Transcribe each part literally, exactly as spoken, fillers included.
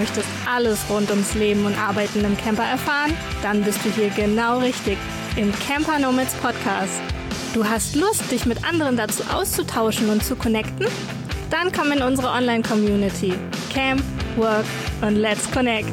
möchtest alles rund ums Leben und Arbeiten im Camper erfahren? Dann bist du hier genau richtig im Camper Nomads Podcast. Du hast Lust, dich mit anderen dazu auszutauschen und zu connecten? Dann komm in unsere Online-Community. Camp, Work und Let's Connect.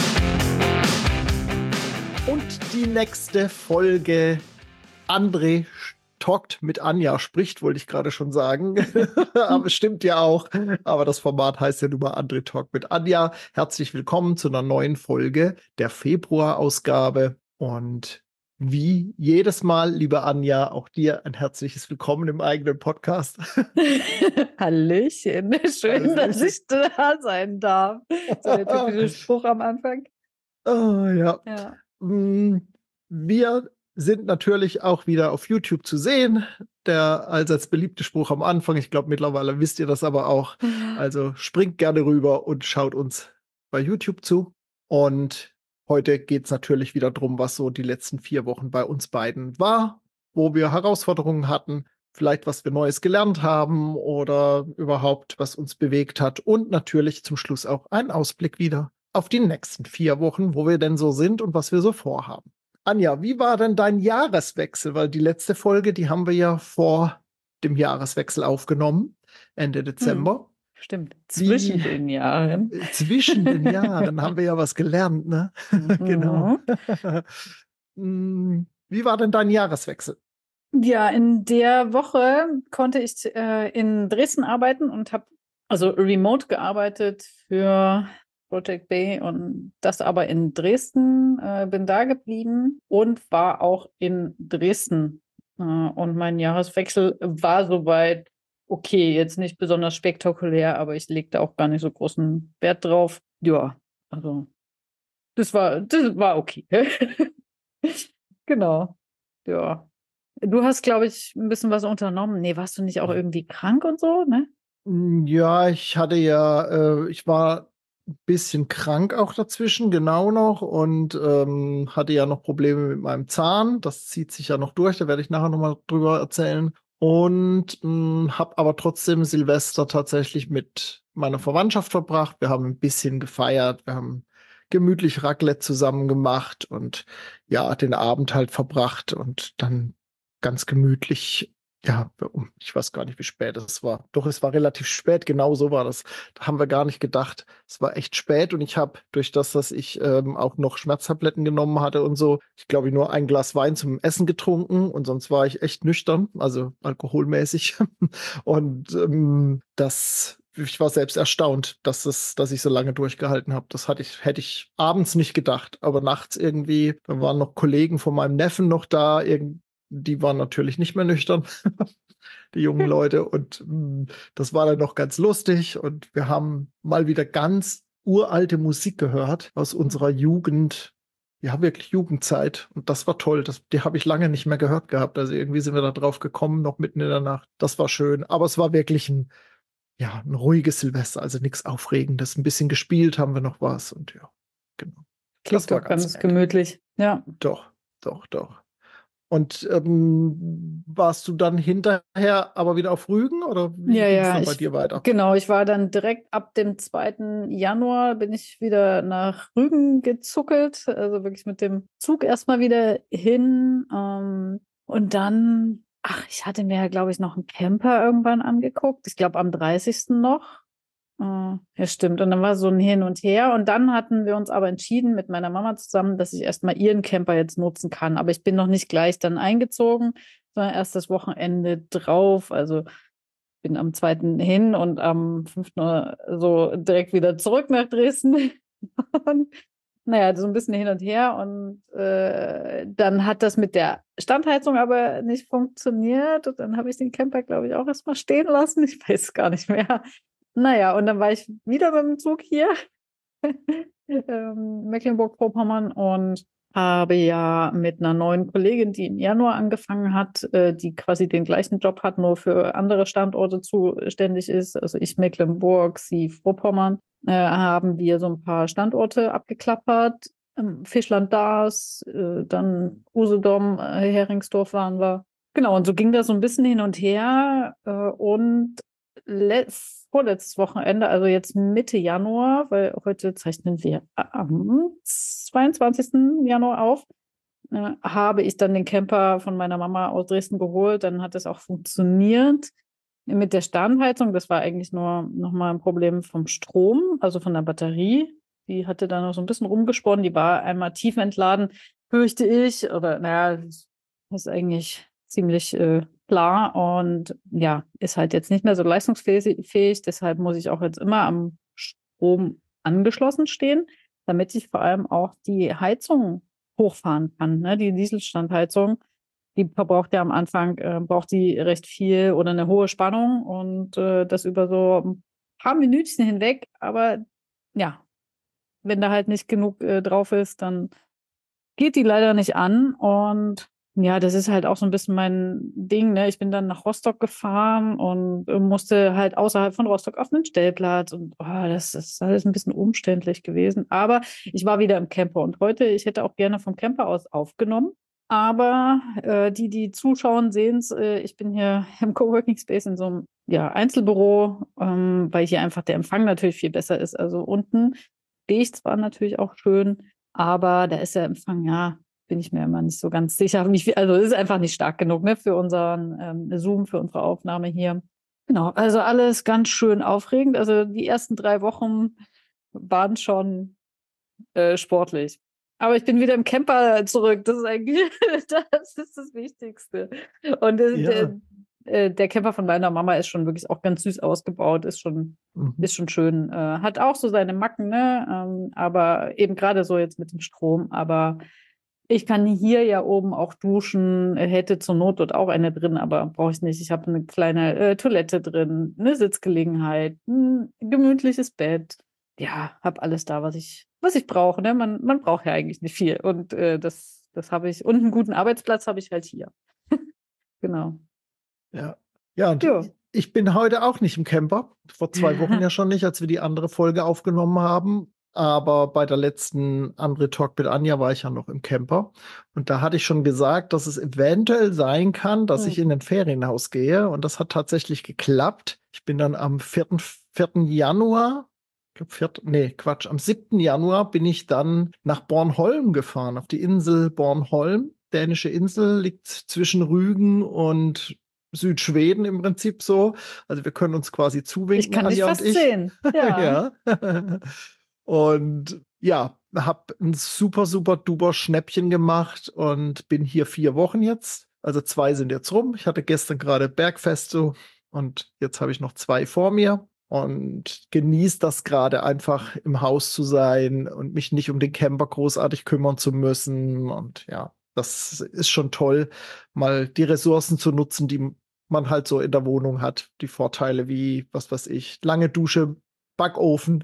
Und die nächste Folge, André talkt mit Anja, spricht, wollte ich gerade schon sagen. Aber stimmt ja auch. Aber das Format heißt ja nun mal André talkt mit Anja. Herzlich willkommen zu einer neuen Folge der Februar-Ausgabe. Und wie jedes Mal, liebe Anja, auch dir ein herzliches Willkommen im eigenen Podcast. Hallöchen, schön, Hallöchen. Dass ich da sein darf. So der typische Spruch am Anfang. Oh ja. ja. Wir sind natürlich auch wieder auf YouTube zu sehen. Der allseits beliebte Spruch am Anfang. Ich glaube, mittlerweile wisst ihr das aber auch. Also springt gerne rüber und schaut uns bei YouTube zu. Und heute geht es natürlich wieder darum, was so die letzten vier Wochen bei uns beiden war, wo wir Herausforderungen hatten, vielleicht was wir Neues gelernt haben oder überhaupt, was uns bewegt hat. Und natürlich zum Schluss auch ein Ausblick wieder auf die nächsten vier Wochen, wo wir denn so sind und was wir so vorhaben. Anja, wie war denn dein Jahreswechsel? Weil die letzte Folge, die haben wir ja vor dem Jahreswechsel aufgenommen, Ende Dezember. Hm, stimmt, zwischen wie, den Jahren. Zwischen den Jahren haben wir ja was gelernt, ne? Mhm. Genau. Wie war denn dein Jahreswechsel? Ja, in der Woche konnte ich äh, in Dresden arbeiten und habe also remote gearbeitet für Project Bay und das aber in Dresden, äh, bin da geblieben und war auch in Dresden. Äh, und mein Jahreswechsel war soweit okay, jetzt nicht besonders spektakulär, aber ich legte auch gar nicht so großen Wert drauf. Ja, also das war, das war okay. Genau, ja. Du hast, glaube ich, ein bisschen was unternommen. Nee, warst du nicht auch irgendwie krank und so, ne? Ja, ich hatte ja, äh, ich war ein bisschen krank auch dazwischen, genau noch, und ähm, hatte ja noch Probleme mit meinem Zahn. Das zieht sich ja noch durch, da werde ich nachher nochmal drüber erzählen. Und habe aber trotzdem Silvester tatsächlich mit meiner Verwandtschaft verbracht. Wir haben ein bisschen gefeiert, wir haben gemütlich Raclette zusammen gemacht und ja, den Abend halt verbracht und dann ganz gemütlich. Ja, ich weiß gar nicht, wie spät es war. Doch, es war relativ spät, genau so war das. Da haben wir gar nicht gedacht. Es war echt spät und ich habe durch das, dass ich ähm, auch noch Schmerztabletten genommen hatte und so, ich glaube, nur ein Glas Wein zum Essen getrunken und sonst war ich echt nüchtern, also alkoholmäßig. Und ähm, das, ich war selbst erstaunt, dass, das, dass ich so lange durchgehalten habe. Das hatte ich, hätte ich abends nicht gedacht, aber nachts irgendwie, da waren noch Kollegen von meinem Neffen noch da, irgendwie. Die waren natürlich nicht mehr nüchtern, die jungen Leute. Und mh, das war dann noch ganz lustig. Und wir haben mal wieder ganz uralte Musik gehört aus unserer Jugend. Ja, wirklich Jugendzeit. Und das war toll. Das, die habe ich lange nicht mehr gehört gehabt. Also irgendwie sind wir da drauf gekommen, noch mitten in der Nacht. Das war schön. Aber es war wirklich ein, ja, ein ruhiges Silvester. Also nichts Aufregendes. Ein bisschen gespielt haben wir noch was. Und ja, genau. Klingt Das war doch ganz, ganz nett. gemütlich. Ja. Doch, doch, doch. Und ähm, warst du dann hinterher aber wieder auf Rügen oder wie Ja, ging es ja, dann bei ich, dir weiter? genau, ich war dann direkt ab dem zweiten Januar bin ich wieder nach Rügen gezuckelt, also wirklich mit dem Zug erstmal wieder hin. Ähm, und dann, ach, ich hatte mir ja, glaube ich, noch einen Camper irgendwann angeguckt. Ich glaube am dreißigsten noch. Äh, ja, stimmt. Und dann war so ein Hin und Her. Und dann hatten wir uns aber entschieden mit meiner Mama zusammen, dass ich erstmal ihren Camper jetzt nutzen kann. Aber ich bin noch nicht gleich dann eingezogen, sondern erst das Wochenende drauf. Also bin am zweiten hin und am fünften so direkt wieder zurück nach Dresden. Und, naja, so ein bisschen hin und her. Und äh, dann hat das mit der Standheizung aber nicht funktioniert. Und dann habe ich den Camper, glaube ich, auch erstmal stehen lassen. Ich weiß es gar nicht mehr. Naja, und dann war ich wieder mit dem Zug hier, ähm, Mecklenburg-Vorpommern, und habe ja mit einer neuen Kollegin, die im Januar angefangen hat, äh, die quasi den gleichen Job hat, nur für andere Standorte zuständig ist, also ich Mecklenburg, sie Vorpommern, äh, haben wir so ein paar Standorte abgeklappert. Ähm, Fischland-Dars, äh, dann Usedom, äh, Heringsdorf waren wir. Genau, und so ging das so ein bisschen hin und her. Äh, und letzt, vorletztes Wochenende, also jetzt Mitte Januar, weil heute zeichnen wir am zweiundzwanzigsten Januar auf, äh, habe ich dann den Camper von meiner Mama aus Dresden geholt. Dann hat es auch funktioniert mit der Standheizung. Das war eigentlich nur nochmal ein Problem vom Strom, also von der Batterie. Die hatte dann noch so ein bisschen rumgesponnen. Die war einmal tief entladen, fürchte ich. Oder naja, das ist eigentlich ziemlich äh, klar. Und ja, ist halt jetzt nicht mehr so leistungsfähig. Deshalb muss ich auch jetzt immer am Strom angeschlossen stehen, damit ich vor allem auch die Heizung hochfahren kann. Ne? Die Dieselstandheizung, die verbraucht ja am Anfang, äh, braucht die recht viel oder eine hohe Spannung und äh, das über so ein paar Minütchen hinweg. Aber ja, wenn da halt nicht genug äh, drauf ist, dann geht die leider nicht an. Und ja, das ist halt auch so ein bisschen mein Ding. Ne? Ich bin dann nach Rostock gefahren und äh, musste halt außerhalb von Rostock auf einen Stellplatz. Und oh, das ist alles ein bisschen umständlich gewesen. Aber ich war wieder im Camper. Und heute, ich hätte auch gerne vom Camper aus aufgenommen. Aber äh, die, die zuschauen, sehen es. Äh, ich bin hier im Coworking Space in so einem ja, Einzelbüro, ähm, weil hier einfach der Empfang natürlich viel besser ist. Also unten stehe ich zwar natürlich auch schön, aber da ist der Empfang, ja, bin ich mir immer nicht so ganz sicher. Wie viel, also es ist einfach nicht stark genug, ne, für unseren ähm, Zoom, für unsere Aufnahme hier. Genau, also alles ganz schön aufregend. Also die ersten drei Wochen waren schon äh, sportlich. Aber ich bin wieder im Camper zurück. Das ist eigentlich das, ist das Wichtigste. Und äh, Ja. der, äh, der Camper von meiner Mama ist schon wirklich auch ganz süß ausgebaut, ist schon, Mhm. ist schon schön. Äh, hat auch so seine Macken, ne? Ähm, aber eben gerade so jetzt mit dem Strom. Aber ich kann hier ja oben auch duschen, hätte zur Not dort auch eine drin, aber brauche ich nicht. Ich habe eine kleine äh, Toilette drin, eine Sitzgelegenheit, ein gemütliches Bett. Ja, habe alles da, was ich, was ich brauche. Ne? Man, man braucht ja eigentlich nicht viel. Und äh, das, das habe ich. Und einen guten Arbeitsplatz habe ich halt hier. Genau. Ja. Ja, und Ja. ich bin heute auch nicht im Camper. Vor zwei Wochen ja schon nicht, als wir die andere Folge aufgenommen haben. Aber bei der letzten André Talk mit Anja war ich ja noch im Camper. Und da hatte ich schon gesagt, dass es eventuell sein kann, dass Hm. ich in ein Ferienhaus gehe. Und das hat tatsächlich geklappt. Ich bin dann am vierten vierten Januar, ich glaube, vierten, nee, Quatsch, am siebten Januar bin ich dann nach Bornholm gefahren, auf die Insel Bornholm. Dänische Insel, liegt zwischen Rügen und Südschweden im Prinzip so. Also wir können uns quasi zuwinken, Ich kann dich Anja und fast ich. sehen. Ja. Ja. Und ja, habe ein super, super duper Schnäppchen gemacht und bin hier vier Wochen jetzt. Also zwei sind jetzt rum. Ich hatte gestern gerade Bergfest so und jetzt habe ich noch zwei vor mir und genieße das gerade einfach im Haus zu sein und mich nicht um den Camper großartig kümmern zu müssen. Und ja, das ist schon toll, mal die Ressourcen zu nutzen, die man halt so in der Wohnung hat. Die Vorteile wie, was weiß ich, lange Dusche, Backofen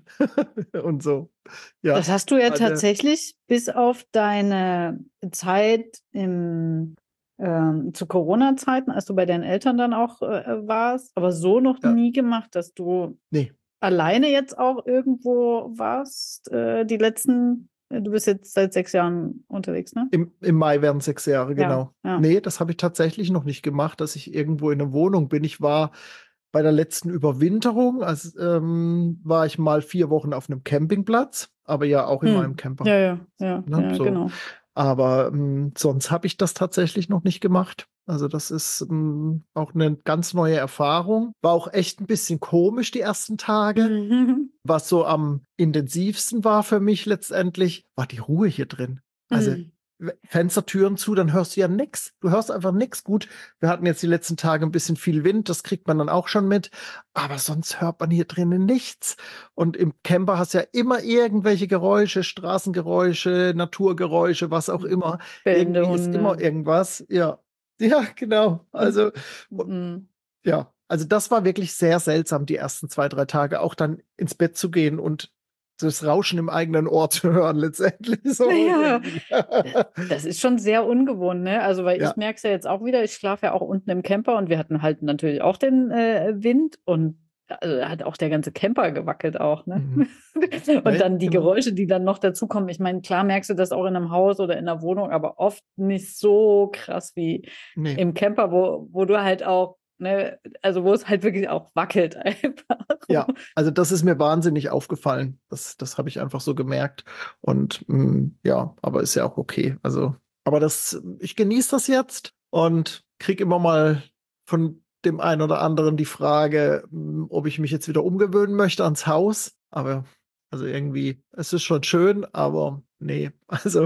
und so. Ja, Das hast du ja also, tatsächlich bis auf deine Zeit im, ähm, zu Corona-Zeiten, als du bei deinen Eltern dann auch äh, warst, aber so noch Ja. nie gemacht, dass du nee, alleine jetzt auch irgendwo warst, äh, die letzten, du bist jetzt seit sechs Jahren unterwegs, ne? im, im Mai werden sechs Jahre, Ja, genau. ja. Nee, das habe ich tatsächlich noch nicht gemacht, dass ich irgendwo in einer Wohnung bin. Ich war bei der letzten Überwinterung, also ähm, war ich mal vier Wochen auf einem Campingplatz, aber ja auch in Hm. meinem Camper. Ja, ja, ja, Ne, ja, so. genau. Aber ähm, sonst habe ich das tatsächlich noch nicht gemacht. Also das ist ähm, auch eine ganz neue Erfahrung. War auch echt ein bisschen komisch die ersten Tage. Mhm. Was so am intensivsten war für mich letztendlich, war die Ruhe hier drin. Also Mhm. Fenstertüren zu, dann hörst du ja nix. Du hörst einfach nix. Gut, wir hatten jetzt die letzten Tage ein bisschen viel Wind, das kriegt man dann auch schon mit. Aber sonst hört man hier drinnen nichts. Und im Camper hast du ja immer irgendwelche Geräusche, Straßengeräusche, Naturgeräusche, was auch immer. Bellende Irgendwie ist Hunde. immer irgendwas. Ja, ja, genau. Also, Mhm. ja, also das war wirklich sehr seltsam, die ersten zwei, drei Tage, auch dann ins Bett zu gehen und das Rauschen im eigenen Ohr zu hören, letztendlich. So Ja. irgendwie. Das ist schon sehr ungewohnt, ne? Also, weil Ja. ich merke es ja jetzt auch wieder, ich schlafe ja auch unten im Camper und wir hatten halt natürlich auch den äh, Wind und also, da hat auch der ganze Camper gewackelt auch, ne? Mhm. Und Ja, dann die genau. Geräusche, die dann noch dazukommen. Ich meine, klar merkst du das auch in einem Haus oder in einer Wohnung, aber oft nicht so krass wie Nee. im Camper, wo, wo du halt auch ne? Also wo es halt wirklich auch wackelt einfach. Ja, also das ist mir wahnsinnig aufgefallen. Das, das habe ich einfach so gemerkt. Und mh, ja, aber ist ja auch okay. Also, aber das, ich genieße das jetzt und kriege immer mal von dem einen oder anderen die Frage, mh, ob ich mich jetzt wieder umgewöhnen möchte ans Haus. Aber also irgendwie, es ist schon schön, aber nee, also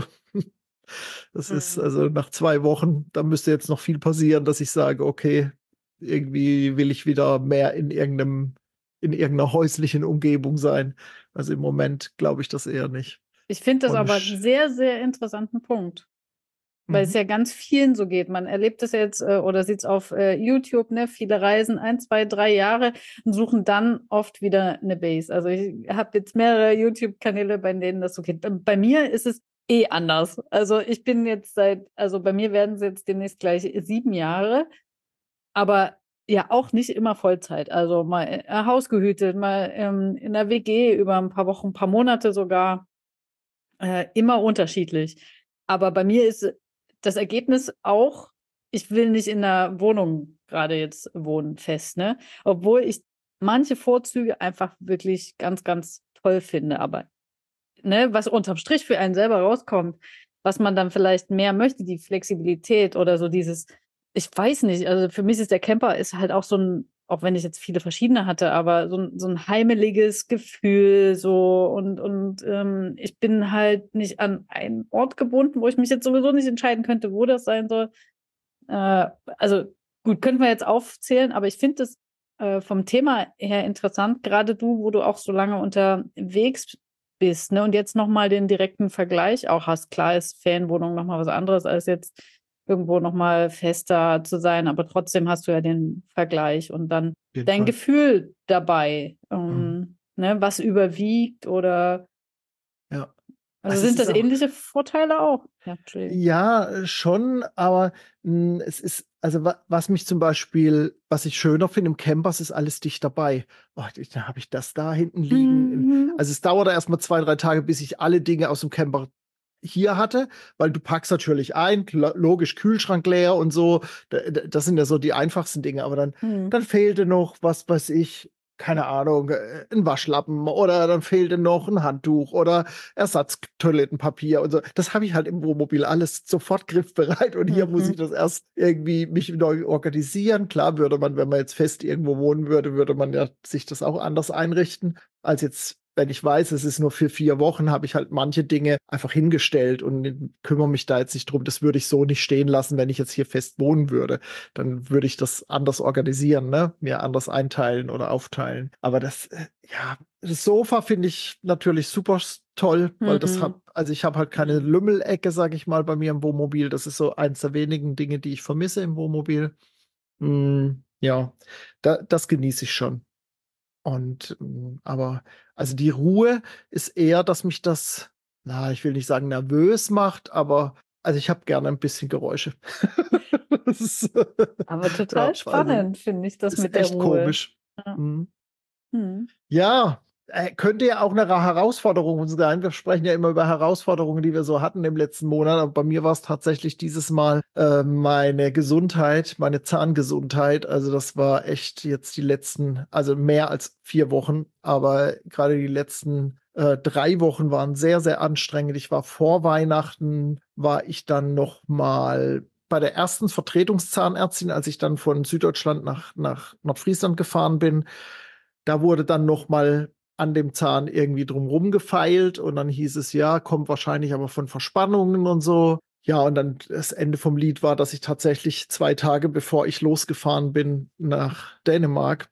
das ist Mhm. also nach zwei Wochen, da müsste jetzt noch viel passieren, dass ich sage, okay, irgendwie will ich wieder mehr in irgendeinem, in irgendeiner häuslichen Umgebung sein. Also im Moment glaube ich das eher nicht. Ich finde das Und aber einen sch- sehr, sehr interessanten Punkt. Weil es mhm. ja ganz vielen so geht. Man erlebt es jetzt äh, oder sieht es auf äh, YouTube, ne? Viele reisen ein, zwei, drei Jahre und suchen dann oft wieder eine Base. Also ich habe jetzt mehrere YouTube-Kanäle, bei denen das so geht. Bei, bei mir ist es eh anders. Also ich bin jetzt seit, also bei mir werden es jetzt demnächst gleich sieben Jahre, aber ja auch nicht immer Vollzeit. Also mal äh, Haus gehütet, mal ähm, in der W G über ein paar Wochen, ein paar Monate sogar. Äh, immer unterschiedlich. Aber bei mir ist das Ergebnis auch, ich will nicht in einer Wohnung gerade jetzt wohnen fest, ne? Obwohl ich manche Vorzüge einfach wirklich ganz, ganz toll finde. Aber ne, was unterm Strich für einen selber rauskommt, was man dann vielleicht mehr möchte, die Flexibilität oder so dieses, ich weiß nicht, also für mich ist der Camper ist halt auch so ein, auch wenn ich jetzt viele verschiedene hatte, aber so ein, so ein heimeliges Gefühl so und, und ähm, ich bin halt nicht an einen Ort gebunden, wo ich mich jetzt sowieso nicht entscheiden könnte, wo das sein soll. Äh, also gut, könnten wir jetzt aufzählen, aber ich finde es äh, vom Thema her interessant, gerade du, wo du auch so lange unterwegs bist, ne, und jetzt nochmal den direkten Vergleich auch hast. Klar ist Ferienwohnung nochmal was anderes, als jetzt irgendwo nochmal fester zu sein, aber trotzdem hast du ja den Vergleich und dann Auf jeden dein Fall. Gefühl dabei, Mhm. ähm, ne, was überwiegt oder Ja. also Also es sind ist das auch, ähnliche Vorteile auch? Ja, Entschuldigung. ja, äh, schon, aber mh, es ist, also wa was mich zum Beispiel, was ich schöner finde im Campers, ist alles dicht dabei. Oh, da habe ich das da hinten liegen. In, Mhm. also es dauert erst mal zwei, drei Tage, bis ich alle Dinge aus dem Camper hier hatte, weil du packst natürlich ein, lo- logisch Kühlschrank leer und so. Da- da- Das sind ja so die einfachsten Dinge, aber dann, Mhm. dann fehlte noch, was weiß ich, keine Ahnung, äh, ein Waschlappen oder dann fehlte noch ein Handtuch oder Ersatztoilettenpapier und so. Das habe ich halt im Wohnmobil alles sofort griffbereit und hier muss ich Mhm. das erst irgendwie mich neu organisieren. Klar würde man, wenn man jetzt fest irgendwo wohnen würde, würde man ja sich das auch anders einrichten als jetzt, wenn ich weiß, es ist nur für vier Wochen, habe ich halt manche Dinge einfach hingestellt und kümmere mich da jetzt nicht drum. Das würde ich so nicht stehen lassen, wenn ich jetzt hier fest wohnen würde. Dann würde ich das anders organisieren, ne? Mir anders einteilen oder aufteilen. Aber das, äh, ja, das Sofa finde ich natürlich super s- toll, weil das hat, Mhm. also ich habe halt keine Lümmelecke, sage ich mal, bei mir im Wohnmobil. Das ist so eins der wenigen Dinge, die ich vermisse im Wohnmobil. Mm, ja, da, das genieße ich schon. Und ähm, aber also die Ruhe ist eher, dass mich das, na, ich will nicht sagen nervös macht, aber also ich habe gerne ein bisschen Geräusche. Das ist, Aber total ja, also spannend, finde ich, das ist mit der echt Ruhe. komisch. Ja. Mhm. Mhm. Ja, äh, könnte ja auch eine Ra- Herausforderung sein. Wir sprechen ja immer über Herausforderungen, die wir so hatten im letzten Monat. Aber bei mir war es tatsächlich dieses Mal äh, meine Gesundheit, meine Zahngesundheit. Also das war echt jetzt die letzten, also mehr als vier Wochen. Aber gerade die letzten äh, drei Wochen waren sehr, sehr anstrengend. Ich war vor Weihnachten, war ich dann noch mal bei der ersten Vertretungszahnärztin, als ich dann von Süddeutschland nach, nach Nordfriesland gefahren bin. Da wurde dann noch mal an dem Zahn irgendwie drumrum gefeilt und dann hieß es, ja, kommt wahrscheinlich aber von Verspannungen und so. Ja, und dann das Ende vom Lied war, dass ich tatsächlich zwei Tage bevor ich losgefahren bin nach Dänemark,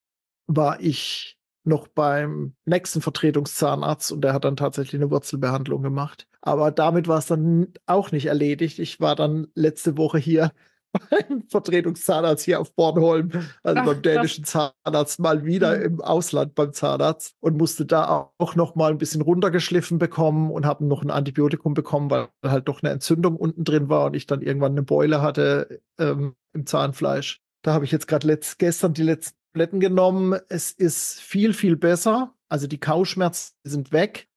war ich noch beim nächsten Vertretungszahnarzt und der hat dann tatsächlich eine Wurzelbehandlung gemacht. Aber damit war es dann auch nicht erledigt. Ich war dann letzte Woche hier beim Vertretungszahnarzt hier auf Bornholm, also Ach, beim krass. dänischen Zahnarzt, mal wieder Mhm. im Ausland beim Zahnarzt und musste da auch noch mal ein bisschen runtergeschliffen bekommen und habe noch ein Antibiotikum bekommen, weil halt doch eine Entzündung unten drin war und ich dann irgendwann eine Beule hatte ähm, im Zahnfleisch. Da habe ich jetzt gerade gestern die letzten Tabletten genommen. Es ist viel, viel besser. Also die Kauschmerzen sind weg.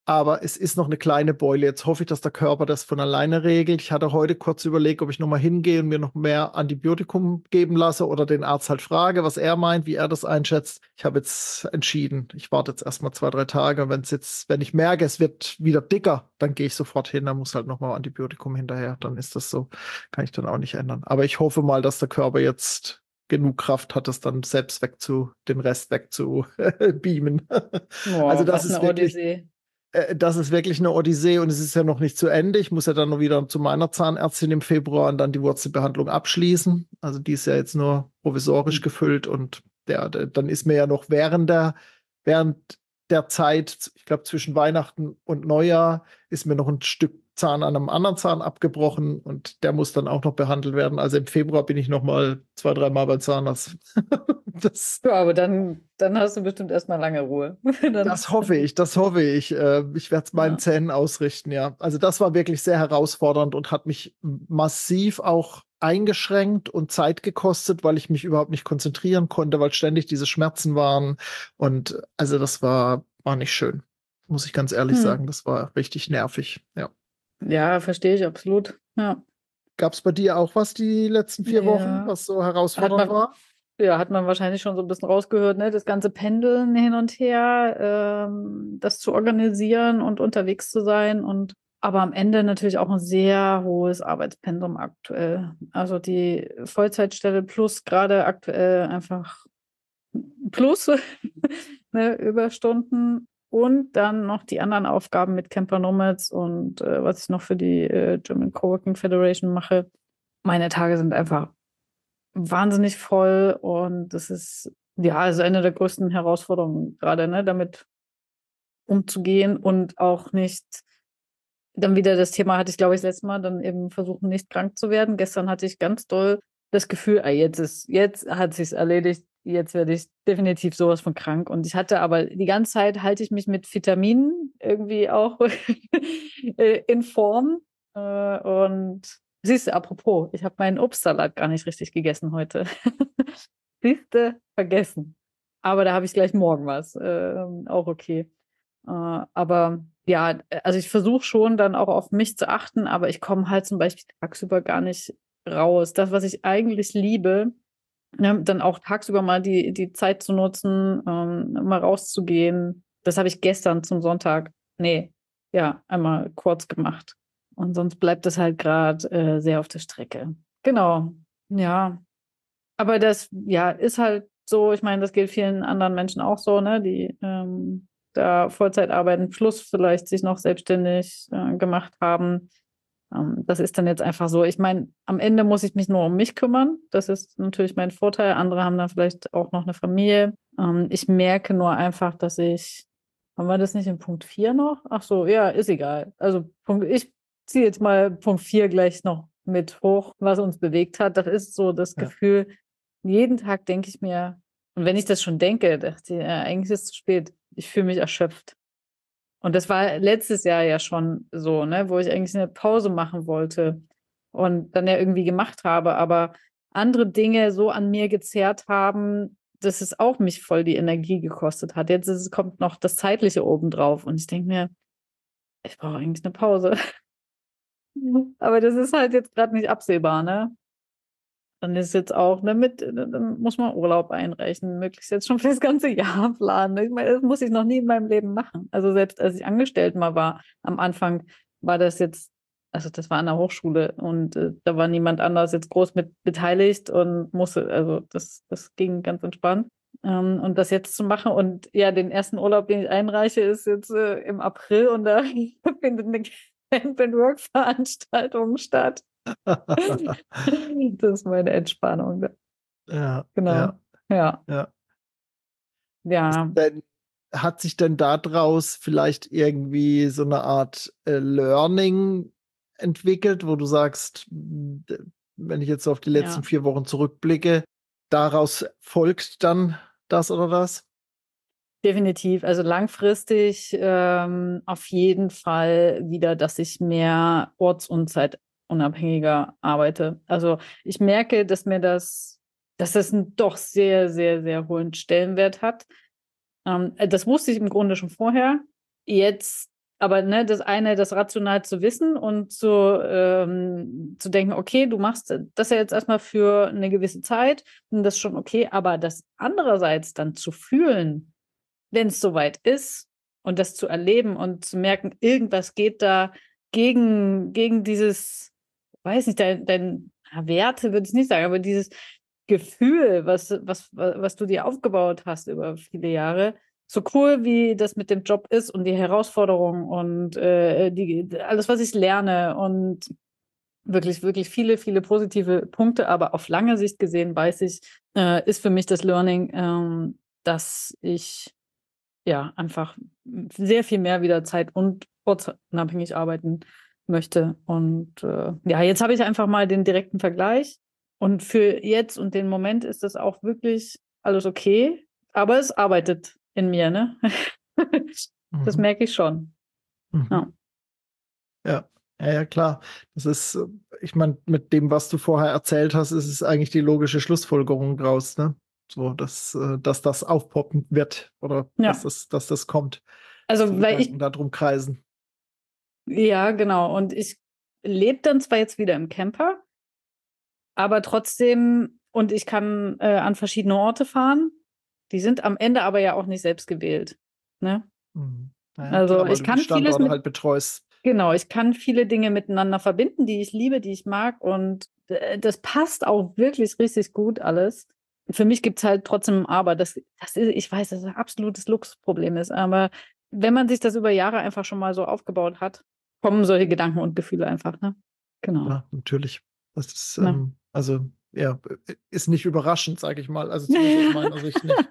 Aber es ist noch eine kleine Beule. Jetzt hoffe ich, dass der Körper das von alleine regelt. Ich hatte heute kurz überlegt, ob ich nochmal hingehe und mir noch mehr Antibiotikum geben lasse oder den Arzt halt frage, was er meint, wie er das einschätzt. Ich habe jetzt entschieden, ich warte jetzt erstmal zwei, drei Tage. Und wenn es jetzt, wenn ich merke, es wird wieder dicker, dann gehe ich sofort hin. Dann muss halt nochmal Antibiotikum hinterher. Dann ist das so. Kann ich dann auch nicht ändern. Aber ich hoffe mal, dass der Körper jetzt genug Kraft hat, es dann selbst wegzu, den Rest wegzubeamen. Boah, Also das was ist eine wirklich. Odyssee. Äh, Das ist wirklich eine Odyssee und es ist ja noch nicht zu Ende. Ich muss ja dann noch wieder zu meiner Zahnärztin im Februar und dann die Wurzelbehandlung abschließen. Also die ist ja jetzt nur provisorisch Mhm. gefüllt und der, der, dann ist mir ja noch während der, während der Zeit, ich glaube zwischen Weihnachten und Neujahr, ist mir noch ein Stück Zahn an einem anderen Zahn abgebrochen und der muss dann auch noch behandelt werden. Also im Februar bin ich noch mal zwei, dreimal beim Zahnarzt. Das Ja, aber dann, dann hast du bestimmt erstmal lange Ruhe. Dann, Das hoffe ich, das hoffe ich. Äh, Ich werde es meinen ja. Zähnen ausrichten, ja. Also das war wirklich sehr herausfordernd und hat mich massiv auch eingeschränkt und Zeit gekostet, weil ich mich überhaupt nicht konzentrieren konnte, weil ständig diese Schmerzen waren. Und also das war, war nicht schön, muss ich ganz ehrlich Hm. sagen. Das war richtig nervig, ja. Ja, verstehe ich absolut. Ja. Gab es bei dir auch was die letzten vier Wochen, Ja. was so Hat herausfordernd man, war? ja, hat man wahrscheinlich schon so ein bisschen rausgehört, ne? Das ganze Pendeln hin und her, ähm, das zu organisieren und unterwegs zu sein. Und aber am Ende natürlich auch ein sehr hohes Arbeitspensum aktuell. Also die Vollzeitstelle plus gerade aktuell einfach plus ne, Überstunden und dann noch die anderen Aufgaben mit Camper Nomads und äh, was ich noch für die äh, German Coworking Federation mache. Meine Tage sind einfach wahnsinnig voll und das ist ja also eine der größten Herausforderungen gerade, ne, damit umzugehen und auch nicht dann wieder das Thema hatte ich, glaube ich, das letzte Mal, dann eben versuchen, nicht krank zu werden. Gestern hatte ich ganz doll das Gefühl, ah, jetzt ist, jetzt hat sich's erledigt, jetzt werde ich definitiv sowas von krank. Und ich hatte aber die ganze Zeit halte ich mich mit Vitaminen irgendwie auch in Form. Äh, Und siehst du, apropos, ich habe meinen Obstsalat gar nicht richtig gegessen heute. Siehst du, vergessen. Aber da habe ich gleich morgen was. Äh, auch okay. Äh, aber ja, also ich versuche schon dann auch auf mich zu achten, aber ich komme halt zum Beispiel tagsüber gar nicht raus. Das, was ich eigentlich liebe, ne, dann auch tagsüber mal die, die Zeit zu nutzen, ähm, mal rauszugehen. Das habe ich gestern zum Sonntag, nee, ja, einmal kurz gemacht. Und sonst bleibt das halt gerade äh, sehr auf der Strecke. Genau, ja. Aber das, ja, ist halt so, ich meine, das gilt vielen anderen Menschen auch so, ne, die ähm, da Vollzeit arbeiten, plus vielleicht sich noch selbstständig äh, gemacht haben. Ähm, das ist dann jetzt einfach so. Ich meine, am Ende muss ich mich nur um mich kümmern. Das ist natürlich mein Vorteil. Andere haben dann vielleicht auch noch eine Familie. Ähm, ich merke nur einfach, dass ich, haben wir das nicht in Punkt vier noch? Ach so, ja, ist egal. Also Punkt, ich ziehe jetzt mal Punkt vier gleich noch mit hoch, was uns bewegt hat. Das ist so das Ja. Gefühl, jeden Tag denke ich mir, und wenn ich das schon denke, dachte ich, ja, eigentlich ist es zu spät. Ich fühle mich erschöpft. Und das war letztes Jahr ja schon so, ne, wo ich eigentlich eine Pause machen wollte und dann ja irgendwie gemacht habe, aber andere Dinge so an mir gezerrt haben, dass es auch mich voll die Energie gekostet hat. Jetzt ist, es kommt noch das Zeitliche obendrauf und ich denke mir, ich brauche eigentlich eine Pause. Aber das ist halt jetzt gerade nicht absehbar, ne? Dann ist jetzt auch, ne, mit, dann muss man Urlaub einreichen, möglichst jetzt schon für das ganze Jahr planen. Ich meine, das muss ich noch nie in meinem Leben machen. Also selbst als ich angestellt mal war, am Anfang war das jetzt, also das war an der Hochschule und äh, da war niemand anders jetzt groß mit beteiligt und musste, also das, das ging ganz entspannt. Ähm, und das jetzt zu machen und ja, den ersten Urlaub, den ich einreiche, ist jetzt äh, im April und da findet eine Camp-and-Work-Veranstaltung statt. Das ist meine Entspannung. Ja, Genau. ja, Ja. ja. Ist Ja. denn, hat sich denn daraus vielleicht irgendwie so eine Art äh, Learning entwickelt, wo du sagst, m, d- wenn ich jetzt auf die letzten Ja. vier Wochen zurückblicke, daraus folgt dann das oder das? Definitiv. Also langfristig ähm, auf jeden Fall wieder, dass ich mehr orts- und zeitunabhängiger arbeite. Also ich merke, dass mir das, dass das einen doch sehr, sehr, sehr hohen Stellenwert hat. Ähm, das wusste ich im Grunde schon vorher. Jetzt aber ne, das eine, das rational zu wissen und zu, ähm, zu denken, okay, du machst das ja jetzt erstmal für eine gewisse Zeit und das ist schon okay, aber das andererseits dann zu fühlen, wenn es soweit ist und das zu erleben und zu merken, irgendwas geht da gegen, gegen dieses, weiß nicht, dein, dein Werte würde ich nicht sagen, aber dieses Gefühl, was, was, was du dir aufgebaut hast über viele Jahre, so cool wie das mit dem Job ist und die Herausforderung und äh, die, alles, was ich lerne und wirklich, wirklich viele, viele positive Punkte, aber auf lange Sicht gesehen weiß ich, äh, ist für mich das Learning, ähm, dass ich ja einfach sehr viel mehr wieder zeit- und ortsunabhängig arbeiten möchte. Und äh, ja, jetzt habe ich einfach mal den direkten Vergleich. Und für jetzt und den Moment ist das auch wirklich alles okay, aber es arbeitet in mir, ne? Das Mhm. merke ich schon. Mhm. Ja. Ja, ja, ja, klar. Das ist, äh, ich meine, mit dem, was du vorher erzählt hast, ist es eigentlich die logische Schlussfolgerung draus, ne? So, dass, äh, dass das aufpoppen wird oder dass Ja. das, dass das kommt, dass die Also, weil ich, Gedanken da drum kreisen. ja, genau. Und ich lebe dann zwar jetzt wieder im Camper, aber trotzdem, und ich kann äh, an verschiedene Orte fahren. Die sind am Ende aber ja auch nicht selbst gewählt. Ne? Mhm. Naja, Also klar, weil ich du die kann vieles Standorte mit, halt betreust. genau, ich kann viele Dinge miteinander verbinden, die ich liebe, die ich mag. Und äh, das passt auch wirklich richtig gut alles. Für mich gibt es halt trotzdem ein Aber. Das, das ist, ich weiß, dass das ein absolutes Luxusproblem ist. Aber wenn man sich das über Jahre einfach schon mal so aufgebaut hat, kommen solche Gedanken und Gefühle einfach. Ne? Genau. Ja, natürlich. Das ist, Ja. ähm, also, ja, ist nicht überraschend, sage ich mal. Also zumindest aus meiner Sicht nicht.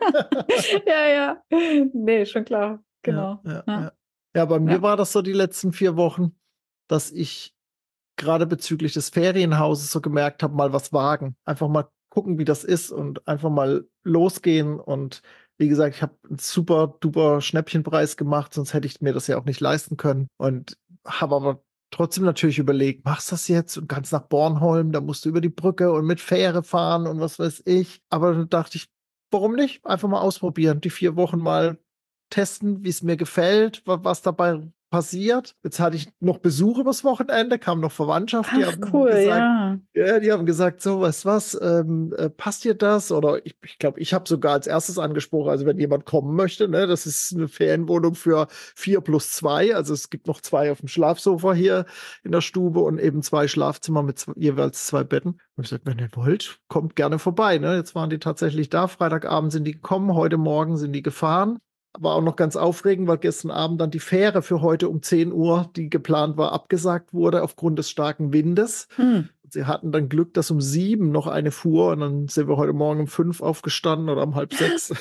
Ja, ja. Nee, schon klar. Ja, Genau. ja, Ja. ja. Ja, bei mir Ja. war das so die letzten vier Wochen, dass ich gerade bezüglich des Ferienhauses so gemerkt habe, mal was wagen. Einfach mal gucken, wie das ist und einfach mal losgehen. Und wie gesagt, ich habe einen super duper Schnäppchenpreis gemacht, sonst hätte ich mir das ja auch nicht leisten können. Und habe aber trotzdem natürlich überlegt, machst du das jetzt und ganz nach Bornholm, da musst du über die Brücke und mit Fähre fahren und was weiß ich. Aber dann dachte ich, warum nicht? Einfach mal ausprobieren, die vier Wochen mal testen, wie es mir gefällt, wa- was dabei passiert. Jetzt hatte ich noch Besuch übers Wochenende, kam noch Verwandtschaft, die Ach, haben cool, gesagt, ja. ja, die haben gesagt, so, weißt was, ähm, äh, passt dir das? Oder ich ich, glaube, ich habe sogar als erstes angesprochen, also wenn jemand kommen möchte, ne, das ist eine Ferienwohnung für vier plus zwei, also es gibt noch zwei auf dem Schlafsofa hier in der Stube und eben zwei Schlafzimmer mit zwei, jeweils zwei Betten. Und ich gesagt, wenn ihr wollt, kommt gerne vorbei. Ne? Jetzt waren die tatsächlich da, Freitagabend sind die gekommen, heute Morgen sind die gefahren. War auch noch ganz aufregend, weil gestern Abend dann die Fähre für heute um zehn Uhr, die geplant war, abgesagt wurde aufgrund des starken Windes. Hm. Sie hatten dann Glück, dass um sieben noch eine fuhr und dann sind wir heute Morgen um fünf aufgestanden oder um halb sechs.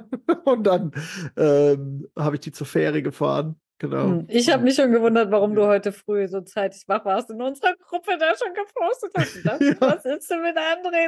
Und dann ähm, habe ich die zur Fähre gefahren. Genau. Hm. Ich habe Und, mich schon gewundert, warum du heute früh so zeitig wach warst in unserer Gruppe da schon gepostet hast. Ich dachte, ja. was ist denn mit André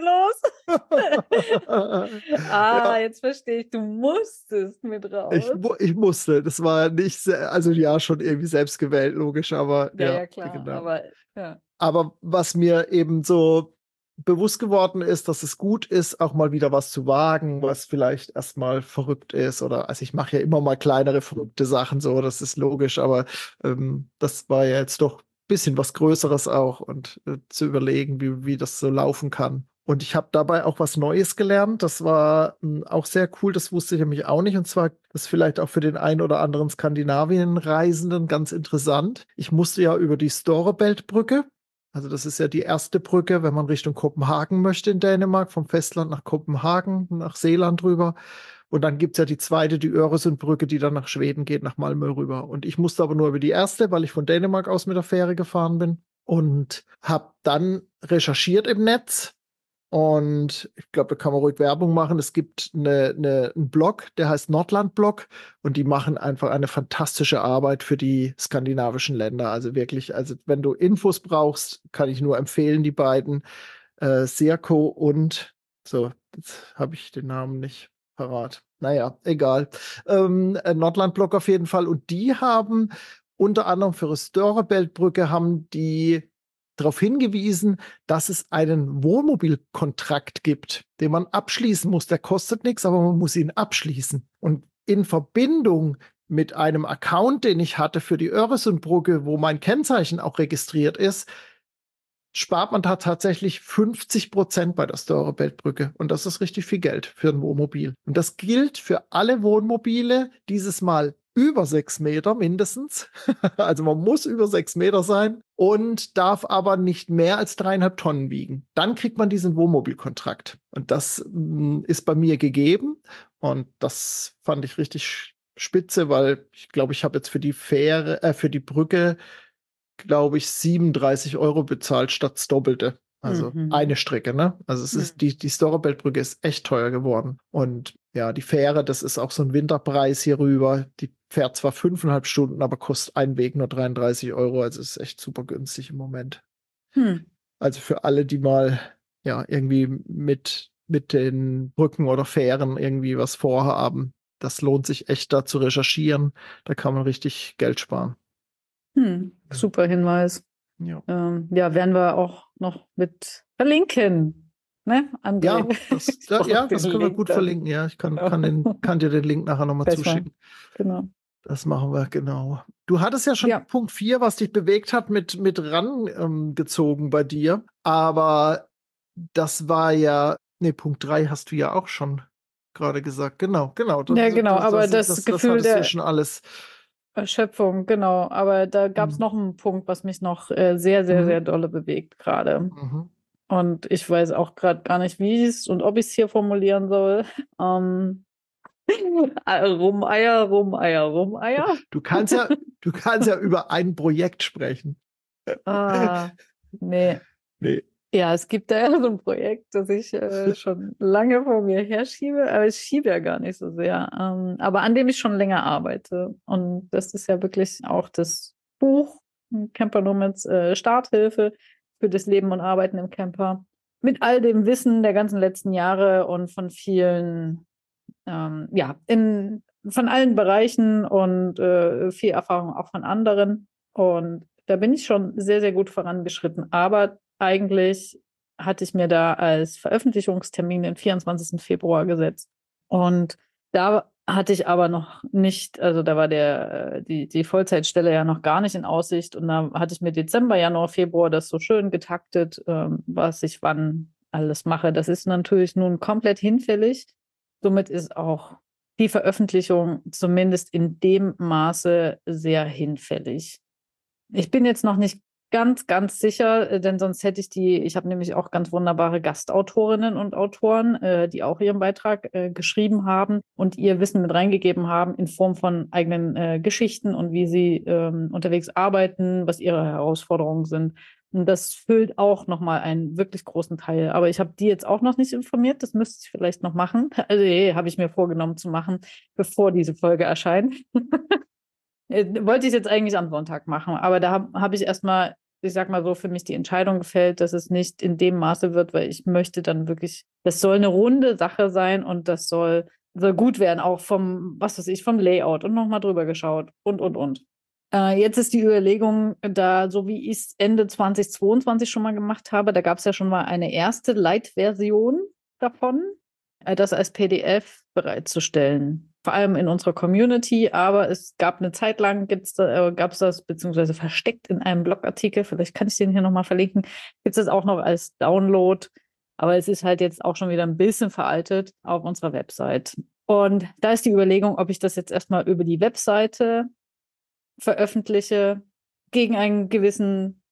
los? Ah, Ja, jetzt verstehe ich, du musstest mit raus. ich, mu- ich musste. Das war nicht, sehr, also ja, schon irgendwie selbst gewählt, logisch, aber Ja, ja, ja, klar, genau. aber ja. Aber was mir eben so bewusst geworden ist, dass es gut ist, auch mal wieder was zu wagen, was vielleicht erstmal verrückt ist. Oder also ich mache ja immer mal kleinere verrückte Sachen, so, das ist logisch, aber ähm, das war ja jetzt doch ein bisschen was Größeres auch und äh, zu überlegen, wie, wie das so laufen kann. Und ich habe dabei auch was Neues gelernt. Das war ähm, auch sehr cool, das wusste ich nämlich auch nicht. Und zwar, das ist vielleicht auch für den einen oder anderen Skandinavien-Reisenden ganz interessant. Ich musste ja über die Storebelt-Brücke. Also das ist ja die erste Brücke, wenn man Richtung Kopenhagen möchte in Dänemark, vom Festland nach Kopenhagen, nach Seeland rüber. Und dann gibt es ja die zweite, die Öresundbrücke, die dann nach Schweden geht, nach Malmö rüber. Und ich musste aber nur über die erste, weil ich von Dänemark aus mit der Fähre gefahren bin. Und habe dann recherchiert im Netz. Und ich glaube, da kann man ruhig Werbung machen. Es gibt eine, eine, einen Blog, der heißt Nordland-Blog. Und die machen einfach eine fantastische Arbeit für die skandinavischen Länder. Also wirklich, also wenn du Infos brauchst, kann ich nur empfehlen, die beiden, äh, Sirko und, so, jetzt habe ich den Namen nicht parat. Naja, egal. Ähm, äh, Nordland-Blog auf jeden Fall. Und die haben unter anderem für die Storebelt-Brücke haben die darauf hingewiesen, dass es einen Wohnmobilkontrakt gibt, den man abschließen muss. Der kostet nichts, aber man muss ihn abschließen. Und in Verbindung mit einem Account, den ich hatte für die Öresundbrücke, wo mein Kennzeichen auch registriert ist, spart man da tatsächlich fünfzig Prozent bei der Storebeltbrücke. Und das ist richtig viel Geld für ein Wohnmobil. Und das gilt für alle Wohnmobile, dieses Mal über sechs Meter mindestens. Also man muss über sechs Meter sein und darf aber nicht mehr als dreieinhalb Tonnen wiegen. Dann kriegt man diesen Wohnmobilkontrakt. Und das mh, ist bei mir gegeben. Und das fand ich richtig spitze, weil ich glaube, ich habe jetzt für die Fähre, äh, für die Brücke glaube ich, siebenunddreißig Euro bezahlt statt das Doppelte. Also Mhm. eine Strecke, ne? Also es ist, Mhm. die, die Storebeltbrücke ist echt teuer geworden. Und ja, die Fähre, das ist auch so ein Winterpreis hier rüber. Die fährt zwar fünfeinhalb Stunden, aber kostet ein Weg nur dreiunddreißig Euro. Also es ist echt super günstig im Moment. Hm. Also für alle, die mal ja irgendwie mit, mit den Brücken oder Fähren irgendwie was vorhaben, das lohnt sich echt da zu recherchieren. Da kann man richtig Geld sparen. Hm. Super Hinweis. Ja. Ähm, ja, werden wir auch noch mit verlinken. Ne, André? Ja, das, Ich da, brauch ja, den das können wir Link gut dann. verlinken. Ja, ich kann, Genau. kann, den, kann dir den Link nachher nochmal Besser. zuschicken. Genau. Das machen wir, genau. Du hattest ja schon Ja. Punkt vier, was dich bewegt hat, mit, mit rangezogen ähm, bei dir. Aber das war ja, nee, Punkt drei hast du ja auch schon gerade gesagt. Genau, genau. Das, Ja, genau, das, aber das, das, das, das Gefühl hattest du der schon alles. Erschöpfung, genau. Aber da gab es Mhm. noch einen Punkt, was mich noch äh, sehr, sehr, Mhm. sehr dolle bewegt gerade. Mhm. Und ich weiß auch gerade gar nicht, wie es und ob ich es hier formulieren soll. Ähm, Rumeier, Rumeier, Rumeier. Du kannst ja, du kannst ja über ein Projekt sprechen. Ah, nee. Nee. Ja, es gibt da ja so ein Projekt, das ich äh, schon lange vor mir herschiebe, aber ich schiebe ja gar nicht so sehr. Ähm, aber an dem ich schon länger arbeite. Und das ist ja wirklich auch das Buch Camper Nomads äh, Starthilfe für das Leben und Arbeiten im Camper. Mit all dem Wissen der ganzen letzten Jahre und von vielen, ähm, ja, in, von allen Bereichen und äh, viel Erfahrung auch von anderen. Und da bin ich schon sehr, sehr gut vorangeschritten. Aber eigentlich hatte ich mir da als Veröffentlichungstermin den vierundzwanzigsten Februar gesetzt. Und da hatte ich aber noch nicht, also da war der, die, die Vollzeitstelle ja noch gar nicht in Aussicht. Und da hatte ich mir Dezember, Januar, Februar das so schön getaktet, ähm, was ich wann alles mache. Das ist natürlich nun komplett hinfällig. Somit ist auch die Veröffentlichung zumindest in dem Maße sehr hinfällig. Ich bin jetzt noch nicht ganz, ganz sicher, denn sonst hätte ich die, ich habe nämlich auch ganz wunderbare Gastautorinnen und Autoren, äh, die auch ihren Beitrag äh, geschrieben haben und ihr Wissen mit reingegeben haben in Form von eigenen äh, Geschichten und wie sie ähm, unterwegs arbeiten, was ihre Herausforderungen sind. Und das füllt auch nochmal einen wirklich großen Teil. Aber ich habe die jetzt auch noch nicht informiert. Das müsste ich vielleicht noch machen. Also nee, habe ich mir vorgenommen zu machen, bevor diese Folge erscheint. Wollte ich jetzt eigentlich am Sonntag machen. Aber da habe hab ich erstmal, ich sag mal so, für mich die Entscheidung gefällt, dass es nicht in dem Maße wird, weil ich möchte dann wirklich, das soll eine runde Sache sein und das soll, soll gut werden, auch vom, was weiß ich, vom Layout und nochmal drüber geschaut und, und, und. Äh, jetzt ist die Überlegung, da, so wie ich es Ende zweitausendzweiundzwanzig schon mal gemacht habe, da gab es ja schon mal eine erste Light-Version davon, äh, das als P D F bereitzustellen. Vor allem in unserer Community, aber es gab eine Zeit lang, äh, gab es das, beziehungsweise versteckt in einem Blogartikel, vielleicht kann ich den hier nochmal verlinken, gibt es das auch noch als Download, aber es ist halt jetzt auch schon wieder ein bisschen veraltet auf unserer Website. Und da ist die Überlegung, ob ich das jetzt erstmal über die Webseite veröffentliche, gegen einen gewissen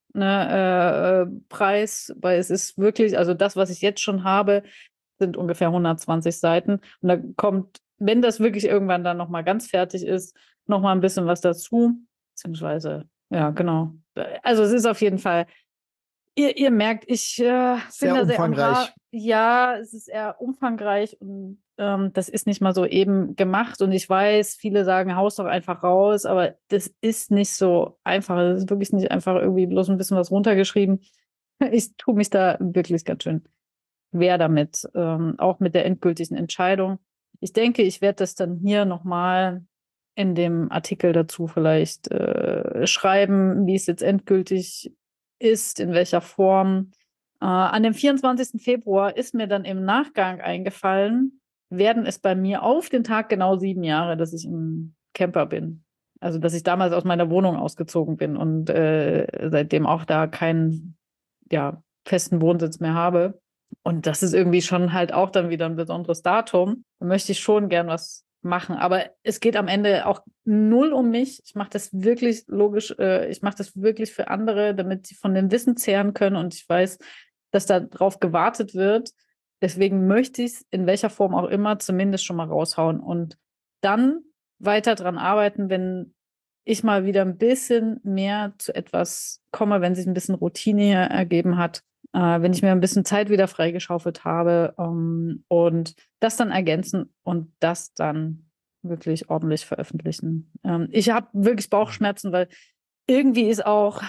ne, äh, Preis, weil es ist wirklich, also das, was ich jetzt schon habe, sind ungefähr hundertzwanzig Seiten. Und da kommt, wenn das wirklich irgendwann dann nochmal ganz fertig ist, nochmal ein bisschen was dazu. Beziehungsweise, ja, genau. Also es ist auf jeden Fall, ihr, ihr merkt, ich äh, bin Sehr da sehr am umfangreich. Haar. Ja, es ist eher umfangreich und ähm, das ist nicht mal so eben gemacht. Und ich weiß, viele sagen, haus doch einfach raus, aber das ist nicht so einfach. Es ist wirklich nicht einfach irgendwie bloß ein bisschen was runtergeschrieben. Ich tue mich da wirklich ganz schön schwer damit, ähm, auch mit der endgültigen Entscheidung. Ich denke, ich werde das dann hier nochmal in dem Artikel dazu vielleicht äh, schreiben, wie es jetzt endgültig ist, in welcher Form. Äh, an dem vierundzwanzigsten Februar ist mir dann im Nachgang eingefallen, werden es bei mir auf den Tag genau sieben Jahre, dass ich im Camper bin. Also, dass ich damals aus meiner Wohnung ausgezogen bin und äh, seitdem auch da keinen ja, festen Wohnsitz mehr habe. Und das ist irgendwie schon halt auch dann wieder ein besonderes Datum. Da möchte ich schon gern was machen. Aber es geht am Ende auch null um mich. Ich mache das wirklich logisch, äh, ich mache das wirklich für andere, damit sie von dem Wissen zehren können. Und ich weiß, dass da drauf gewartet wird. Deswegen möchte ich es in welcher Form auch immer zumindest schon mal raushauen und dann weiter dran arbeiten, wenn ich mal wieder ein bisschen mehr zu etwas komme, wenn sich ein bisschen Routine ergeben hat, äh, wenn ich mir ein bisschen Zeit wieder freigeschaufelt habe ähm, und das dann ergänzen und das dann wirklich ordentlich veröffentlichen. Ähm, ich habe wirklich Bauchschmerzen, weil irgendwie ist auch,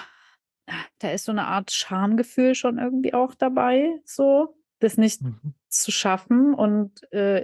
da ist so eine Art Schamgefühl schon irgendwie auch dabei, so, das nicht mhm. zu schaffen. Und äh,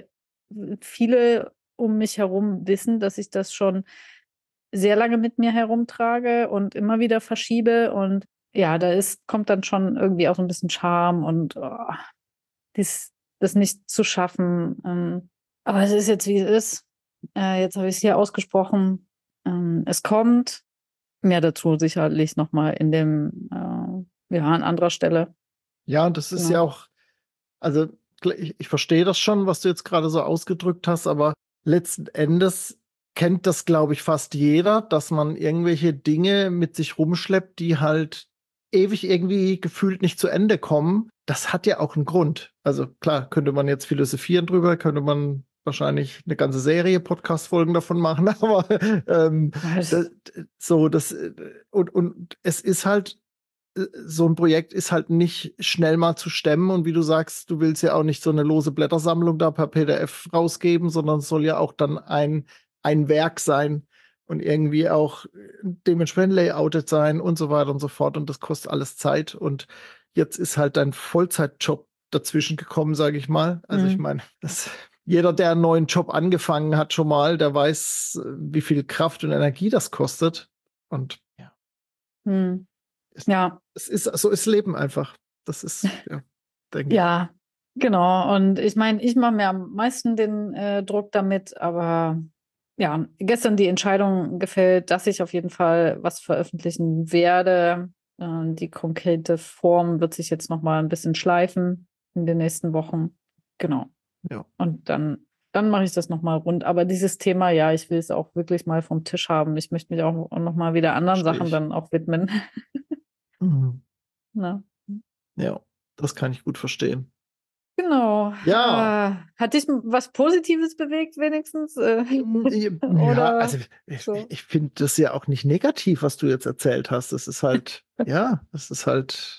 viele um mich herum wissen, dass ich das schon sehr lange mit mir herumtrage und immer wieder verschiebe. Und ja, da ist, kommt dann schon irgendwie auch so ein bisschen Scham und oh, dies, das nicht zu schaffen. Ähm, aber es ist jetzt, wie es ist. Äh, jetzt habe ich es hier ausgesprochen. Ähm, es kommt. Mehr dazu sicherlich nochmal in dem, äh, ja, an anderer Stelle. Ja, und das ist ja, ja auch, also ich, ich verstehe das schon, was du jetzt gerade so ausgedrückt hast, aber letzten Endes kennt das, glaube ich, fast jeder, dass man irgendwelche Dinge mit sich rumschleppt, die halt ewig irgendwie gefühlt nicht zu Ende kommen. Das hat ja auch einen Grund. Also klar, könnte man jetzt philosophieren drüber, könnte man wahrscheinlich eine ganze Serie Podcast-Folgen davon machen, aber ähm, das, so, das und, und es ist halt, so ein Projekt ist halt nicht schnell mal zu stemmen und wie du sagst, du willst ja auch nicht so eine lose Blättersammlung da per P D F rausgeben, sondern es soll ja auch dann ein, ein Werk sein und irgendwie auch dementsprechend layoutet sein und so weiter und so fort und das kostet alles Zeit und jetzt ist halt dein Vollzeitjob dazwischen gekommen, sage ich mal. Also mhm. ich meine, das jeder, der einen neuen Job angefangen hat schon mal, der weiß, wie viel Kraft und Energie das kostet. Und ja. Hm. Es, ja. Es ist, so ist Leben einfach. Das ist, ja, denke ich. Ja, genau. Und ich meine, ich mache mir am meisten den äh, Druck damit, aber ja, gestern die Entscheidung gefällt, dass ich auf jeden Fall was veröffentlichen werde. Äh, die konkrete Form wird sich jetzt noch mal ein bisschen schleifen in den nächsten Wochen. Genau. Ja. Und dann, dann mache ich das nochmal rund. Aber dieses Thema, ja, ich will es auch wirklich mal vom Tisch haben. Ich möchte mich auch nochmal wieder anderen Versteh Sachen ich. dann auch widmen. Mhm. Na. Ja, das kann ich gut verstehen. Genau. Ja. Äh, hat dich was Positives bewegt, wenigstens? Äh, ja, oder also ich, so. ich, ich finde das ja auch nicht negativ, was du jetzt erzählt hast. Das ist halt, ja, das ist halt.